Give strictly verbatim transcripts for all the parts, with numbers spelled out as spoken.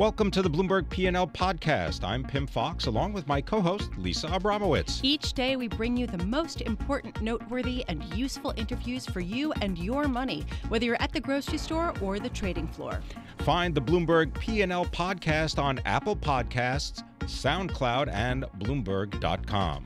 Welcome to the Bloomberg P and L podcast. I'm Pim Fox, along with my co-host, Lisa Abramowitz. Each day, we bring you the most important, noteworthy, and useful interviews for you and your money, whether you're at the grocery store or the trading floor. Find the Bloomberg P and L podcast on Apple Podcasts, SoundCloud, and Bloomberg dot com.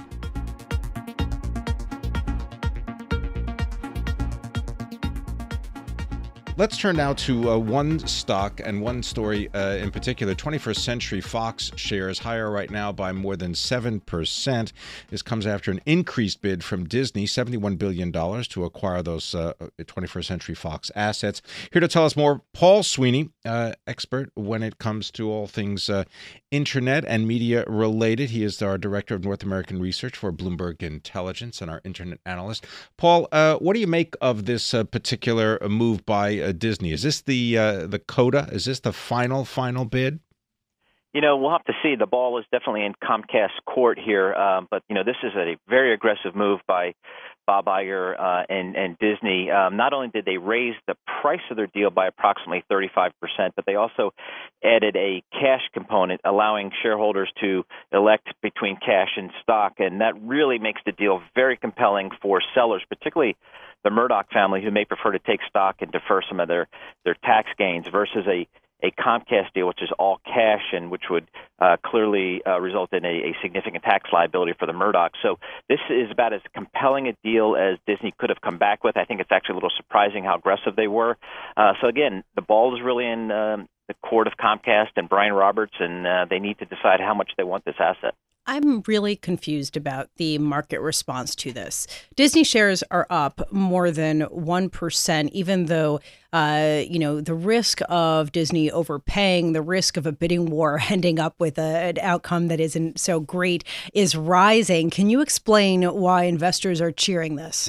Let's turn now to uh, one stock and one story uh, in particular. twenty-first Century Fox shares higher right now by more than seven percent. This comes after an increased bid from Disney, seventy-one billion dollars, to acquire those uh, twenty-first Century Fox assets. Here to tell us more, Paul Sweeney, uh, expert when it comes to all things uh, internet and media related. He is our Director of North American Research for Bloomberg Intelligence and our internet analyst. Paul, uh, what do you make of this uh, particular move by uh, Disney? Is this the uh, the coda? Is this the final, final bid? You know, we'll have to see. The ball is definitely in Comcast's court here, um, but, you know, this is a very aggressive move by Bob Iger uh, and, and Disney. Um, not only did they raise the price of their deal by approximately thirty-five percent, but they also added a cash component, allowing shareholders to elect between cash and stock, and that really makes the deal very compelling for sellers, particularly the Murdoch family, who may prefer to take stock and defer some of their, their tax gains versus a a Comcast deal, which is all cash and which would uh, clearly uh, result in a, a significant tax liability for the Murdoch. So this is about as compelling a deal as Disney could have come back with. I think it's actually a little surprising how aggressive they were. Uh, so again, the ball is really in um, the court of Comcast and Brian Roberts, and uh, they need to decide how much they want this asset. I'm really confused about the market response to this. Disney shares are up more than one percent, even though, uh, you know, the risk of Disney overpaying, the risk of a bidding war ending up with a, an outcome that isn't so great is rising. Can you explain why investors are cheering this?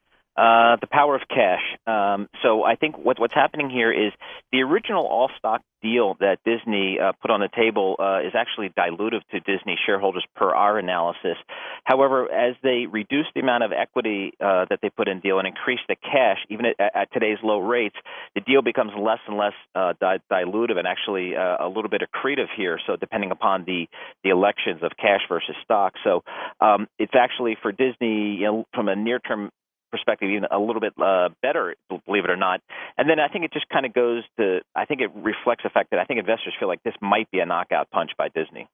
Uh, the power of cash. Um, so I think what, what's happening here is the original all-stock deal that Disney uh, put on the table uh, is actually dilutive to Disney shareholders per our analysis. However, as they reduce the amount of equity uh, that they put in the deal and increase the cash, even at, at today's low rates, the deal becomes less and less uh, di- dilutive and actually uh, a little bit accretive here. So depending upon the, the elections of cash versus stock. So um, it's actually for Disney, you know, from a near-term perspective, even a little bit uh, better, believe it or not. And then I think it just kind of goes to, I think it reflects the fact that I think investors feel like this might be a knockout punch by Disney.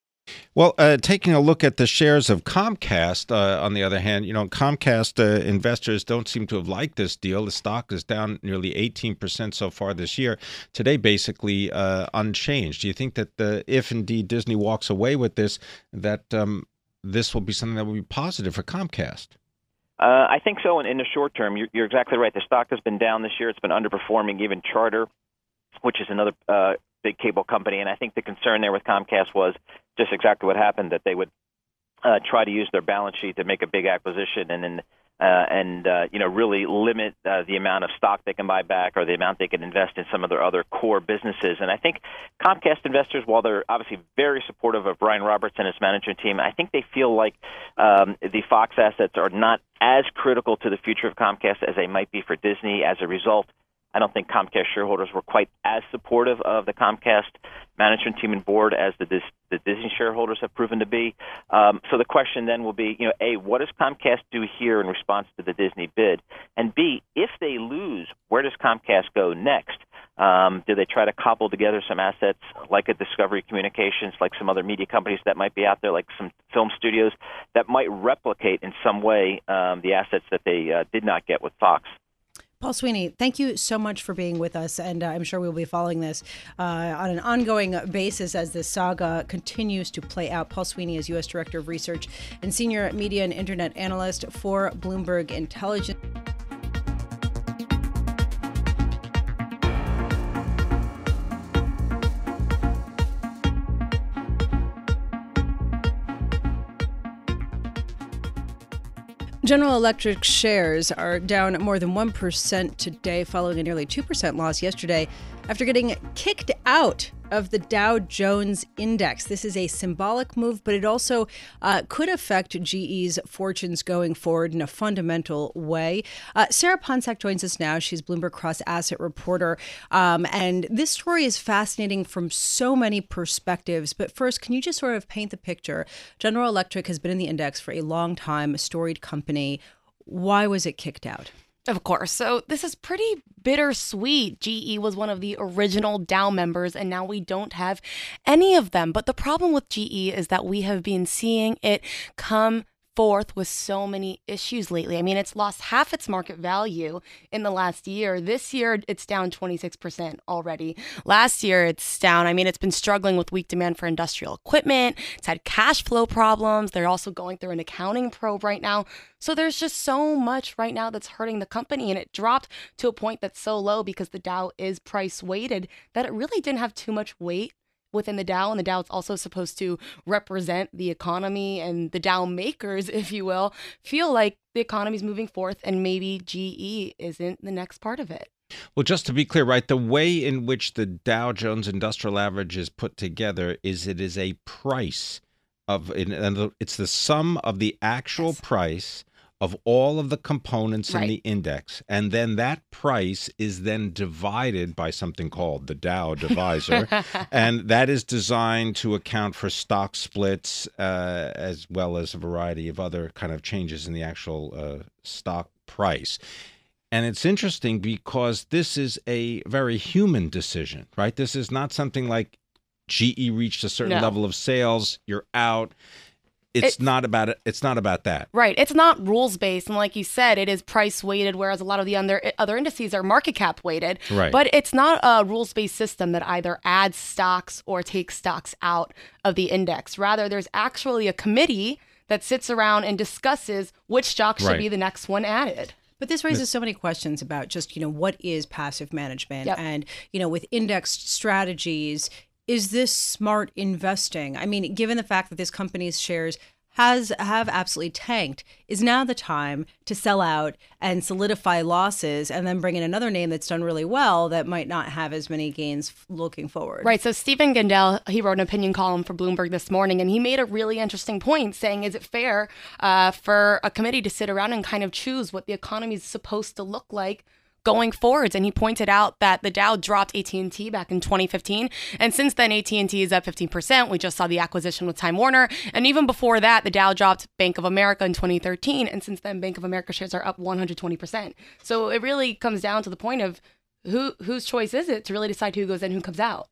Well, uh, taking a look at the shares of Comcast, uh, on the other hand, you know, Comcast uh, investors don't seem to have liked this deal. The stock is down nearly eighteen percent so far this year. Today, basically uh, unchanged. Do you think that uh, if indeed Disney walks away with this, that um, this will be something that will be positive for Comcast? Uh, I think so in, in the short term. You're, you're exactly right. The stock has been down this year. It's been underperforming even Charter, which is another uh, big cable company. And I think the concern there with Comcast was just exactly what happened, that they would uh, try to use their balance sheet to make a big acquisition and then uh, and uh, you know really limit uh, the amount of stock they can buy back or the amount they can invest in some of their other core businesses. And I think Comcast investors, while they're obviously very supportive of Brian Roberts and his management team, I think they feel like um, the Fox assets are not as critical to the future of Comcast as they might be for Disney. As a result, I don't think Comcast shareholders were quite as supportive of the Comcast management team and board as the, the Disney shareholders have proven to be. Um, so the question then will be, you know, A, what does Comcast do here in response to the Disney bid? And B, if they lose, where does Comcast go next? Um, do they try to cobble together some assets like a Discovery Communications, like some other media companies that might be out there, like some film studios that might replicate in some way um, the assets that they uh, did not get with Fox? Paul Sweeney, thank you so much for being with us, and uh, I'm sure we'll be following this uh, on an ongoing basis as this saga continues to play out. Paul Sweeney is U S Director of Research and Senior Media and Internet Analyst for Bloomberg Intelligence. General Electric shares are down more than one percent today, following a nearly two percent loss yesterday after getting kicked out of the Dow Jones Index. This is a symbolic move, but it also uh, could affect G E's fortunes going forward in a fundamental way. Uh, Sarah Ponczak joins us now. She's Bloomberg Cross Asset reporter. Um, and this story is fascinating from so many perspectives. But first, can you just sort of paint the picture? General Electric has been in the index for a long time, a storied company. Why was it kicked out? Of course. So this is pretty bittersweet. G E was one of the original Dow members, and now we don't have any of them. But the problem with G E is that we have been seeing it come forth with so many issues lately. I mean, it's lost half its market value in the last year. This year, it's down twenty-six percent already. Last year, it's down. I mean, it's been struggling with weak demand for industrial equipment. It's had cash flow problems. They're also going through an accounting probe right now. So there's just so much right now that's hurting the company. And it dropped to a point that's so low because the Dow is price weighted that it really didn't have too much weight within the Dow, and the Dow is also supposed to represent the economy, and the Dow makers, if you will, feel like the economy is moving forth and maybe G E isn't the next part of it. Well, just to be clear, right, the way in which the Dow Jones Industrial Average is put together is it is a price of, and it's the sum of the actual Yes. price of all of the components in Right. the index. And then that price is then divided by something called the Dow divisor. And that is designed to account for stock splits uh, as well as a variety of other kind of changes in the actual uh, stock price. And it's interesting because this is a very human decision, right? This is not something like G E reached a certain No. level of sales, you're out. It's, It's- not about it. It's not about that. Right. It's not rules based. And like you said, it is price weighted, whereas a lot of the other, other indices are market cap weighted. Right. But it's not a rules based system that either adds stocks or takes stocks out of the index. Rather, there's actually a committee that sits around and discusses which stock should Right. be the next one added. But this raises so many questions about just, you know, what is passive management? Yep. And, you know, with indexed strategies, is this smart investing? I mean, given the fact that this company's shares has have absolutely tanked, is now the time to sell out and solidify losses and then bring in another name that's done really well that might not have as many gains f- looking forward? Right. So Stephen Gendel, he wrote an opinion column for Bloomberg this morning, and he made a really interesting point saying, is it fair uh, for a committee to sit around and kind of choose what the economy is supposed to look like going forwards? And he pointed out that the Dow dropped A T and T back in twenty fifteen. And since then, A T and T is up fifteen percent. We just saw the acquisition with Time Warner. And even before that, the Dow dropped Bank of America in twenty thirteen. And since then, Bank of America shares are up one hundred twenty percent. So it really comes down to the point of who whose choice is it to really decide who goes in, who comes out.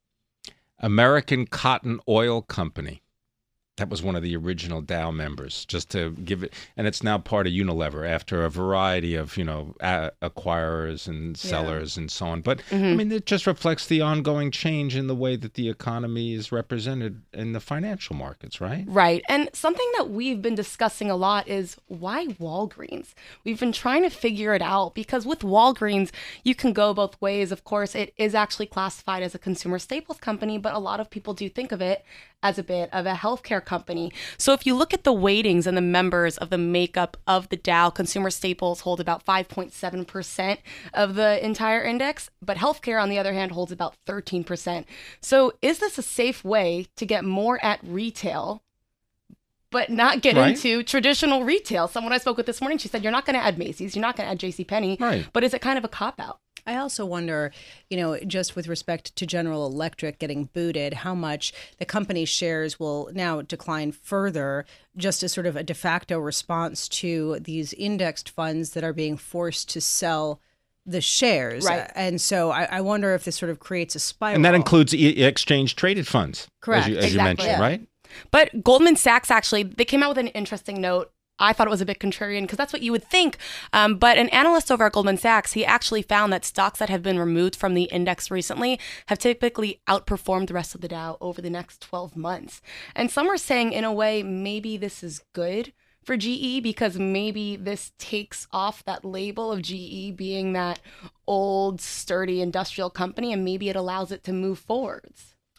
American Cotton Oil Company. That was one of the original Dow members, just to give it, and it's now part of Unilever after a variety of, you know, a- acquirers and sellers and so on. But I mean, it just reflects the ongoing change in the way that the economy is represented in the financial markets, right? Right. And something that we've been discussing a lot is why Walgreens? We've been trying to figure it out because with Walgreens, you can go both ways. Of course, it is actually classified as a consumer staples company, but a lot of people do think of it as a bit of a healthcare company. So if you look at the weightings and the members of the makeup of the Dow, consumer staples hold about five point seven percent of the entire index, but healthcare, on the other hand, holds about thirteen percent. So is this a safe way to get more at retail, but not get Right. into traditional retail? Someone I spoke with this morning, she said, you're not going to add Macy's, you're not going to add JCPenney, Right. but is it kind of a cop-out? I also wonder, you know, just with respect to General Electric getting booted, how much the company's shares will now decline further, just as sort of a de facto response to these indexed funds that are being forced to sell the shares. Right. And so I, I wonder if this sort of creates a spiral. And that includes e- exchange traded funds, Correct. as you, as Exactly. you mentioned, Yeah. right? But Goldman Sachs, actually, they came out with an interesting note. I thought it was a bit contrarian because that's what you would think. Um, but an analyst over at Goldman Sachs, he actually found that stocks that have been removed from the index recently have typically outperformed the rest of the Dow over the next twelve months. And some are saying, in a way, maybe this is good for G E because maybe this takes off that label of G E being that old, sturdy industrial company, and maybe it allows it to move forwards.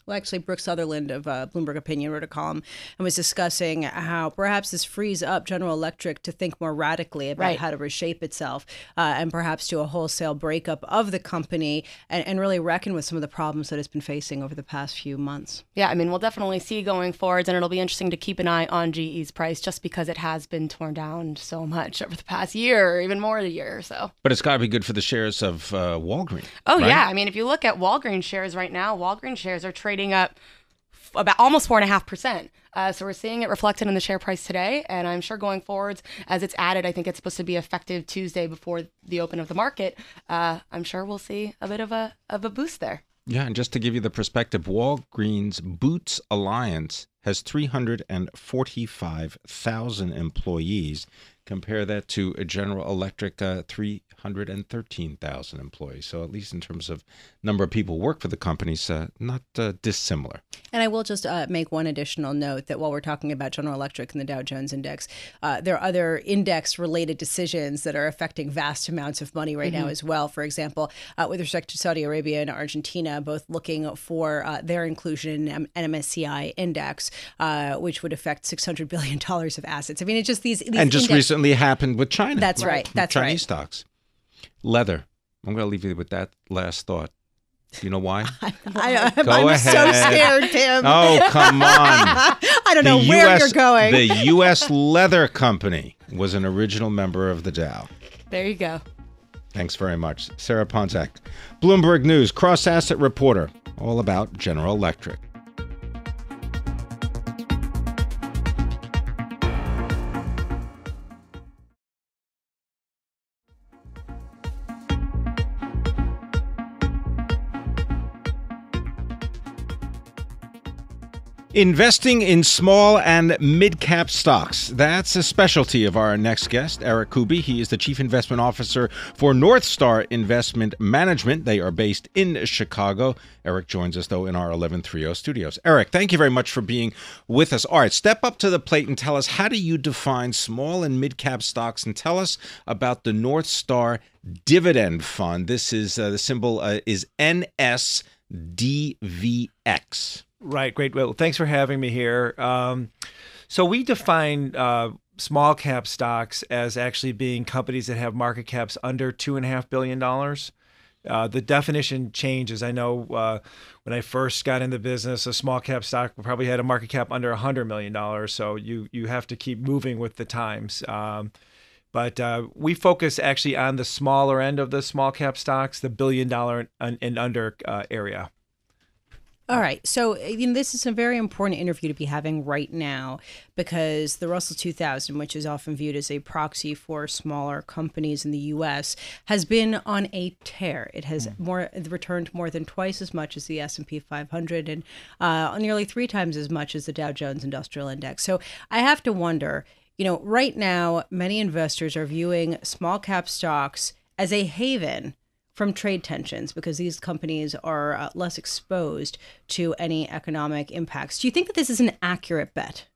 Well, actually, Brooke Sutherland of uh, Bloomberg Opinion wrote a column and was discussing how perhaps this frees up General Electric to think more radically about right. how to reshape itself uh, and perhaps do a wholesale breakup of the company and, and really reckon with some of the problems that it's been facing over the past few months. Yeah, I mean, we'll definitely see going forwards, and it'll be interesting to keep an eye on G E's price just because it has been torn down so much over the past year, or even more than a year or so. But it's got to be good for the shares of uh, Walgreens. Oh, right? yeah. I mean, if you look at Walgreens shares right now, Walgreens shares are trading up about almost four and a half percent. Uh, so we're seeing it reflected in the share price today. And I'm sure going forwards, as it's added, I think it's supposed to be effective Tuesday before the open of the market. Uh, I'm sure we'll see a bit of a of a boost there. Yeah, and just to give you the perspective, Walgreens Boots Alliance has three hundred forty-five thousand employees. Compare that to a General Electric, uh, three hundred thirteen thousand employees. So at least in terms of number of people who work for the companies, uh, not uh, dissimilar. And I will just uh, make one additional note that while we're talking about General Electric and the Dow Jones Index, uh, there are other index-related decisions that are affecting vast amounts of money right mm-hmm. now as well. For example, uh, with respect to Saudi Arabia and Argentina, both looking for uh, their inclusion in M S C I index, uh, which would affect six hundred billion dollars of assets. I mean, it's just these, these And just index- recently happened with China. That's right. That's Chinese right. stocks. Leather. I'm going to leave you with that last thought. Do you know why? I, I, Go I'm ahead. so scared, Tim. Oh, come on. I don't The know where U S you're going. The U S Leather Company was an original member of the Dow. There you go. Thanks very much. Sarah Ponczak, Bloomberg News, cross-asset reporter, all about General Electric. Investing in small and mid-cap stocks. That's a specialty of our next guest, Eric Kuby. He is the Chief Investment Officer for North Star Investment Management. They are based in Chicago. Eric joins us, though, in our eleven thirty studios. Eric, thank you very much for being with us. All right, step up to the plate and tell us, how do you define small and mid-cap stocks? And tell us about the North Star Dividend Fund. This is, uh, the symbol uh, is N S D V X. Right. Great. Well, thanks for having me here. Um, so we define uh, small cap stocks as actually being companies that have market caps under two and a half billion dollars. Uh, the definition changes. I know uh, when I first got into business, a small cap stock probably had a market cap under a hundred million dollars. So you you have to keep moving with the times. Um, but uh, we focus actually on the smaller end of the small cap stocks, the billion dollar and, and under uh, area. All right. So you know, this is a very important interview to be having right now because the Russell two thousand, which is often viewed as a proxy for smaller companies in the U S, has been on a tear. It has mm. more returned more than twice as much as the S and P five hundred and uh, nearly three times as much as the Dow Jones Industrial Index. So I have to wonder, you know, right now, many investors are viewing small cap stocks as a haven from trade tensions because these companies are uh, less exposed to any economic impacts. Do you think that this is an accurate bet?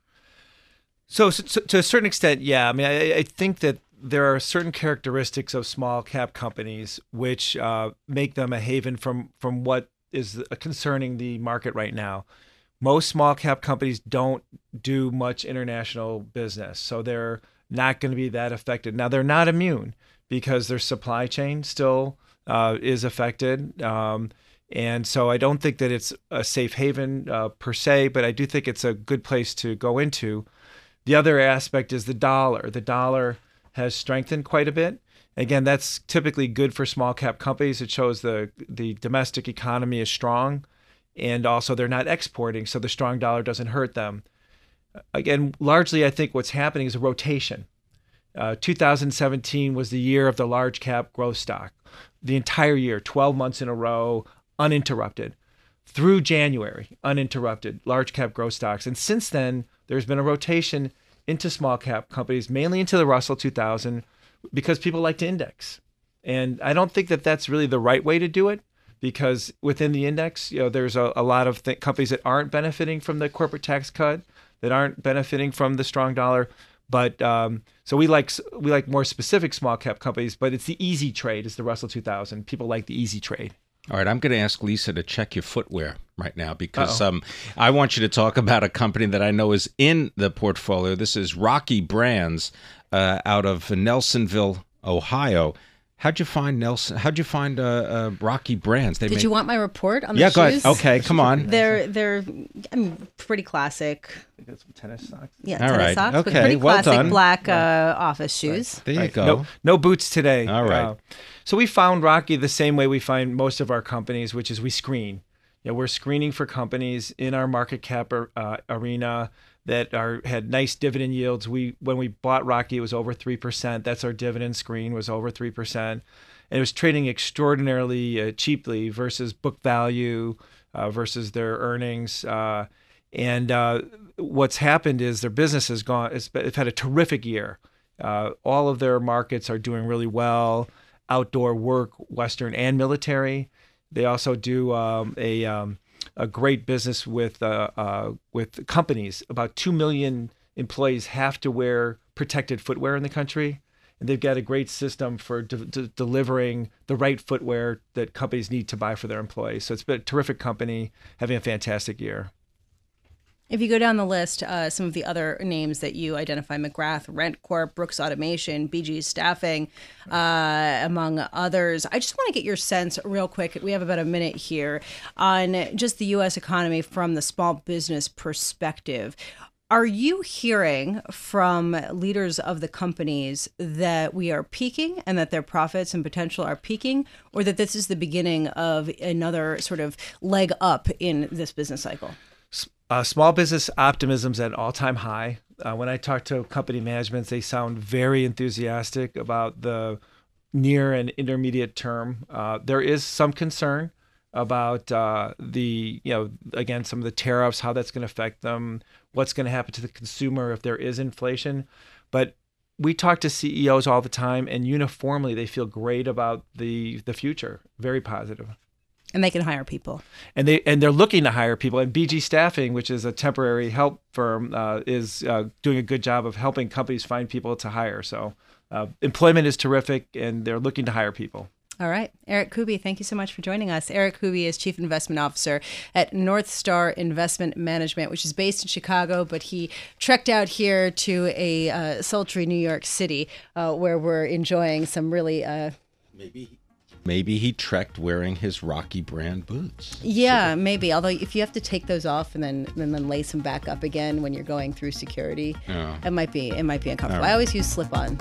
So, so to a certain extent, yeah. I mean, I, I think that there are certain characteristics of small cap companies which uh, make them a haven from from what is concerning the market right now. Most small cap companies don't do much international business, so they're not going to be that affected. Now, they're not immune because their supply chain still Uh, is affected. Um, and so I don't think that it's a safe haven uh, per se, but I do think it's a good place to go into. The other aspect is the dollar. The dollar has strengthened quite a bit. Again, that's typically good for small cap companies. It shows the, the domestic economy is strong, and also they're not exporting, so the strong dollar doesn't hurt them. Again, largely I think what's happening is a rotation. Uh, two thousand seventeen was the year of the large cap growth stock. The entire year, twelve months in a row, uninterrupted. Through January, uninterrupted, large cap growth stocks. And since then, there's been a rotation into small cap companies, mainly into the Russell two thousand, because people like to index. And I don't think that that's really the right way to do it, because within the index, you know, there's a, a lot of th- companies that aren't benefiting from the corporate tax cut, that aren't benefiting from the strong dollar. But um, so we like we like more specific small cap companies, but it's the easy trade is the Russell two thousand. People like the easy trade. All right, I'm going to ask Lisa to check your footwear right now because um, I want you to talk about a company that I know is in the portfolio. This is Rocky Brands uh, out of Nelsonville, Ohio. How'd you find Nelson? How'd you find uh, uh, Rocky Brands? They Did make... you want my report on the yeah, shoes? go ahead. Okay, come on. They're they're I mean, pretty classic. I got some tennis socks. Yeah, All tennis right. socks. But Okay, pretty well classic done. black uh, office shoes. There you Right. go. No, no boots today. All right. Uh, so we found Rocky the same way we find most of our companies, which is we screen. You know, we're screening for companies in our market cap uh, arena that are had nice dividend yields. We when we bought Rocky, it was over three percent. That's our dividend screen was over three percent. And it was trading extraordinarily uh, cheaply versus book value, uh, versus their earnings. Uh, and uh, what's happened is their business has gone. It's, it's had a terrific year. Uh, all of their markets are doing really well. Outdoor work, Western and military. They also do um, a um, a great business with uh, uh, with companies. About two million employees have to wear protected footwear in the country. And they've got a great system for de- de- delivering the right footwear that companies need to buy for their employees. So it's been a terrific company, having a fantastic year. If you go down the list, uh, some of the other names that you identify, McGrath, RentCorp, Brooks Automation, B G Staffing, uh, among others. I just want to get your sense real quick. We have about a minute here on just the U S economy from the small business perspective. Are you hearing from leaders of the companies that we are peaking and that their profits and potential are peaking, or that this is the beginning of another sort of leg up in this business cycle? Uh, small business optimism's at an all-time high. Uh, when I talk to company managements, they sound very enthusiastic about the near and intermediate term. Uh, there is some concern about uh, the, you know, again, some of the tariffs, how that's going to affect them, what's going to happen to the consumer if there is inflation. But we talk to C E Os all the time, and uniformly they feel great about the the future, very positive. And they can hire people. And they and they're looking to hire people. And B G Staffing, which is a temporary help firm, uh, is uh, doing a good job of helping companies find people to hire. So uh, employment is terrific, and they're looking to hire people. All right. Eric Kuby, thank you so much for joining us. Eric Kuby is Chief Investment Officer at North Star Investment Management, which is based in Chicago, but he trekked out here to a uh, sultry New York City, uh, where we're enjoying some really... Uh, Maybe maybe he trekked wearing his Rocky brand boots. yeah, maybe. Although if you have to take those off and then and then lace them back up again when you're going through security, Yeah. it might be it might be uncomfortable. All right. I always use slip-on.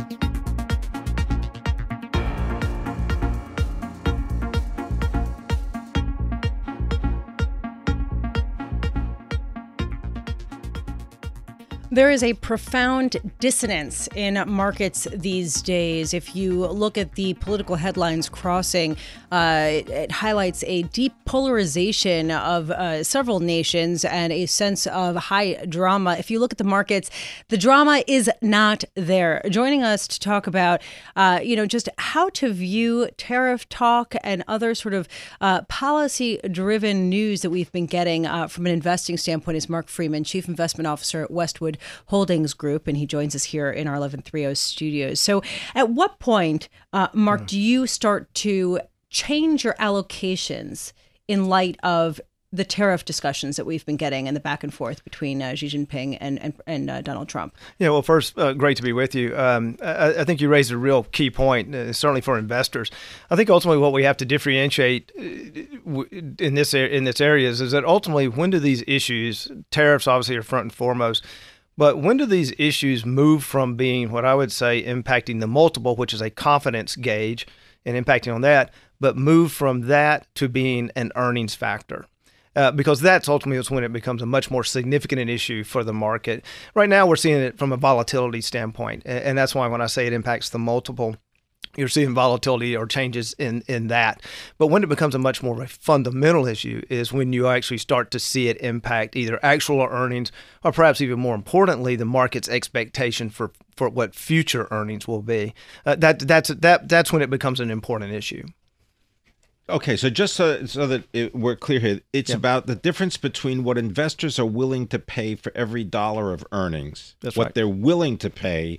There is a profound dissonance in markets these days. If you look at the political headlines crossing, uh, it, it highlights a deep polarization of uh, several nations and a sense of high drama. If you look at the markets, the drama is not there. Joining us to talk about, uh, you know, just how to view tariff talk and other sort of uh, policy-driven news that we've been getting uh, from an investing standpoint is Mark Freeman, Chief Investment Officer at Westwood Holdings Group, and he joins us here in our eleven thirty studios. So at what point, uh, Mark, do you start to change your allocations in light of the tariff discussions that we've been getting and the back and forth between uh, Xi Jinping and and, and uh, Donald Trump? Yeah, well, first, uh, great to be with you. Um, I, I think you raised a real key point, uh, certainly for investors. I think ultimately what we have to differentiate uh, in this in this areas is that ultimately when do these issues, tariffs obviously are front and foremost, but when do these issues move from being what I would say impacting the multiple, which is a confidence gauge and impacting on that, but move from that to being an earnings factor? Uh, because that's ultimately when it becomes a much more significant an issue for the market. Right now, we're seeing it from a volatility standpoint, and, and that's why when I say it impacts the multiple, you're seeing volatility or changes in, in that. But when it becomes a much more of a fundamental issue is when you actually start to see it impact either actual earnings or perhaps even more importantly, the market's expectation for, for what future earnings will be. Uh, that that's that that's when it becomes an important issue. Okay, so just so, so that it, we're clear here, it's Yeah. about the difference between what investors are willing to pay for every dollar of earnings, That's what right. they're willing to pay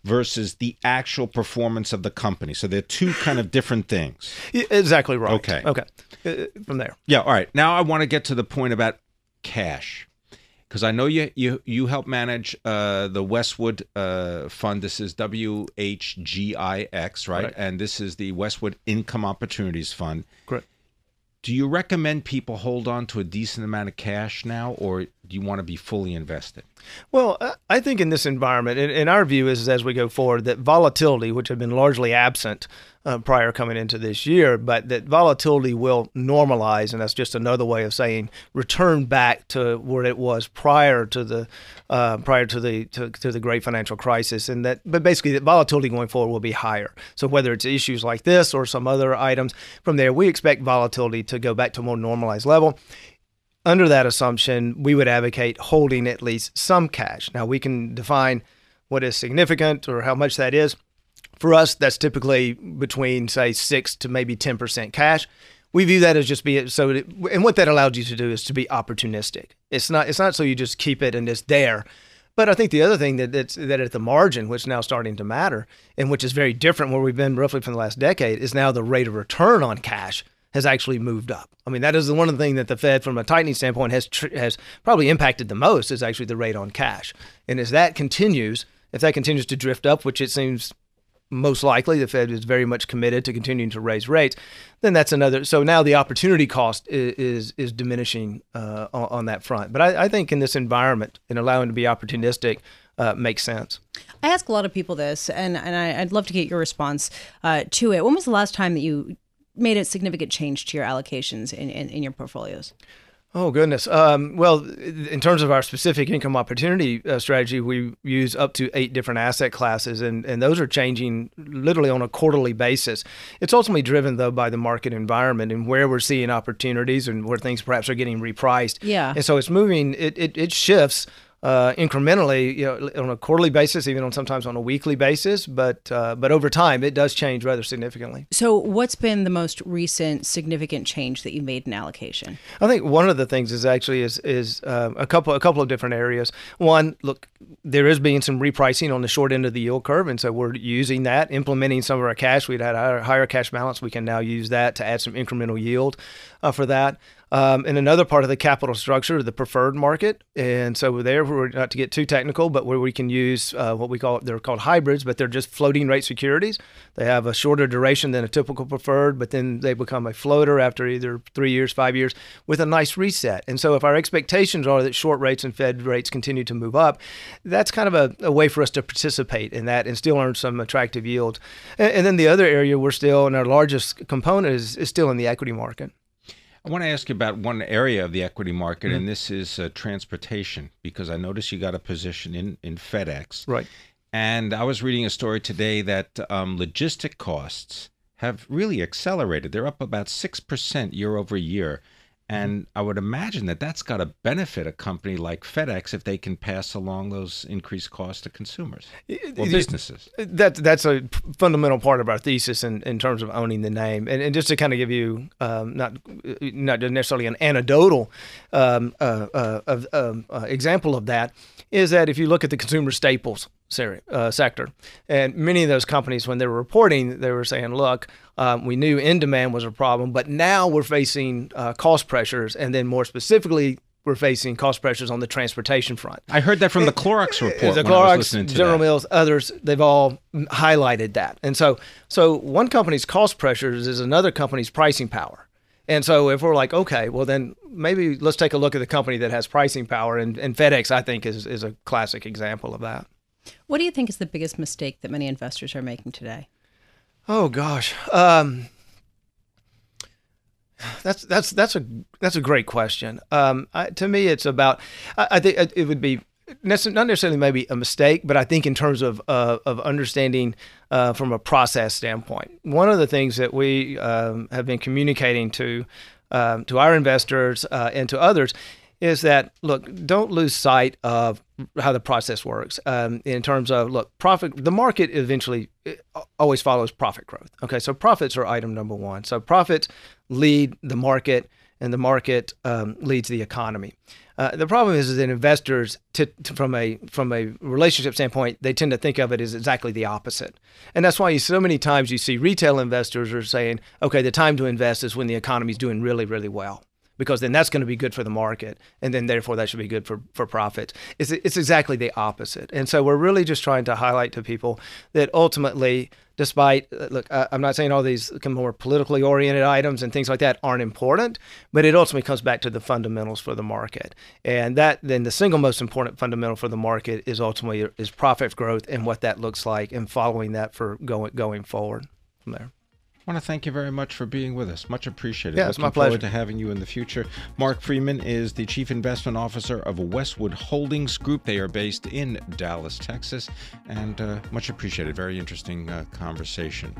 versus the actual performance of the company. So they're two kind of different things. Exactly right. Okay. Okay. Uh, from there. Yeah. All right. Now I want to get to the point about cash, because I know you you you help manage uh, the Westwood uh, Fund. This is W H G I X, right? Correct. And this is the Westwood Income Opportunities Fund. Correct. Do you recommend people hold on to a decent amount of cash now, or do you want to be fully invested? Well, I think in this environment, in, in our view is as we go forward, that volatility, which had been largely absent uh, prior coming into this year, but that volatility will normalize, and that's just another way of saying return back to where it was prior to the uh, prior to the to, to the great financial crisis, and that, but basically that volatility going forward will be higher. So whether it's issues like this or some other items, from there we expect volatility to go back to a more normalized level. Under that assumption, we would advocate holding at least some cash. Now, we can define what is significant or how much that is. For us, that's typically between, say, six to maybe ten percent cash. We view that as just be so, it, and what that allows you to do is to be opportunistic. It's not it's not so you just keep it and it's there. But I think the other thing that that's, that at the margin, which is now starting to matter, and which is very different where we've been roughly from the last decade, is now the rate of return on cash has actually moved up. I mean, that is the one of the things that the Fed, from a tightening standpoint, has tr- has probably impacted the most, is actually the rate on cash. And as that continues, if that continues to drift up, which it seems most likely, the Fed is very much committed to continuing to raise rates, then that's another. So now the opportunity cost is is, is diminishing uh, on, on that front. But I, I think in this environment, and allowing to be opportunistic uh, makes sense. I ask a lot of people this, and, and I, I'd love to get your response uh, to it. When was the last time that you made a significant change to your allocations in, in, in your portfolios? Oh, goodness. Um, well, in terms of our specific income opportunity uh, strategy, we use up to eight different asset classes, and, and those are changing literally on a quarterly basis. It's ultimately driven, though, by the market environment and where we're seeing opportunities and where things perhaps are getting repriced. Yeah. And so it's moving, it, it, it shifts Uh, incrementally, you know, on a quarterly basis, even on sometimes on a weekly basis, but uh, but over time it does change rather significantly. So, what's been the most recent significant change that you made in allocation? I think one of the things is actually is is uh, a couple a couple of different areas. One, look, there is being some repricing on the short end of the yield curve, and so we're using that, implementing some of our cash. We'd had a higher cash balance. We can now use that to add some incremental yield uh, for that. Um, and another part of the capital structure, the preferred market. And so there, we're not to get too technical, but where we can use uh, what we call, they're called hybrids, but they're just floating rate securities. They have a shorter duration than a typical preferred, but then they become a floater after either three years, five years, with a nice reset. And so if our expectations are that short rates and Fed rates continue to move up, that's kind of a, a way for us to participate in that and still earn some attractive yield. And, and then the other area we're still, and our largest component is, is still in the equity market. I want to ask you about one area of the equity market, Mm-hmm. and this is uh, transportation, because I noticed you got a position in, in FedEx. Right. And I was reading a story today that um, logistic costs have really accelerated. They're up about six percent year over year. And I would imagine that that's got to benefit a company like FedEx if they can pass along those increased costs to consumers or businesses. That, that's a fundamental part of our thesis in, in terms of owning the name. And, and just to kind of give you um, not not necessarily an anecdotal um, uh, uh, of, um, uh, example of that, is that if you look at the consumer staples Uh, sector. And many of those companies, when they were reporting, they were saying, look, um, we knew in demand was a problem, but now we're facing uh, cost pressures. And then more specifically, we're facing cost pressures on the transportation front. I heard that from the Clorox report. The when I was Clorox, listening to General that. Mills, others, they've all highlighted that. And so, so one company's cost pressures is another company's pricing power. And so if we're like, okay, well then maybe let's take a look at the company that has pricing power. And, and FedEx, I think, is, is a classic example of that. What do you think is the biggest mistake that many investors are making today? Oh gosh, um, that's that's that's a that's a great question. Um, I, to me, it's about I, I think it would be not necessarily maybe a mistake, but I think in terms of uh, of understanding uh, from a process standpoint. One of the things that we um, have been communicating to um, to our investors uh, and to others is that, look, don't lose sight of how the process works um, in terms of, look, profit. The market eventually always follows profit growth. Okay, so profits are item number one. So profits lead the market, and the market um, leads the economy. Uh, the problem is, is that investors, to, to, from a from a relationship standpoint, they tend to think of it as exactly the opposite. And that's why you, so many times you see retail investors are saying, okay, the time to invest is when the economy is doing really, really well, because then that's going to be good for the market, and then therefore that should be good for, for profits. It's, it's exactly the opposite. And so we're really just trying to highlight to people that ultimately, despite, look, I'm not saying all these more politically oriented items and things like that aren't important, but it ultimately comes back to the fundamentals for the market. And that, then the single most important fundamental for the market is ultimately is profit growth and what that looks like, and following that for going going forward from there. I want to thank you very much for being with us. Much appreciated. Yeah, it's my Looking forward pleasure. to having you in the future. Mark Freeman is the Chief Investment Officer of Westwood Holdings Group. They are based in Dallas, Texas, and uh, much appreciated. Very interesting uh, conversation.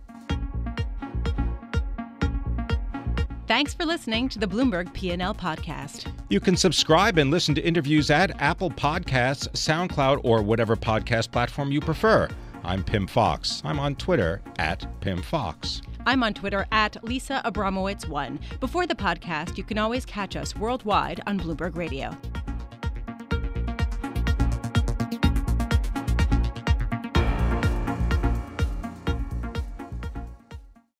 Thanks for listening to the Bloomberg P and L podcast. You can subscribe and listen to interviews at Apple Podcasts, SoundCloud, or whatever podcast platform you prefer. I'm Pim Fox. I'm on Twitter at Pim Fox. I'm on Twitter at Lisa Abramowitz one. Before the podcast, you can always catch us worldwide on Bloomberg Radio.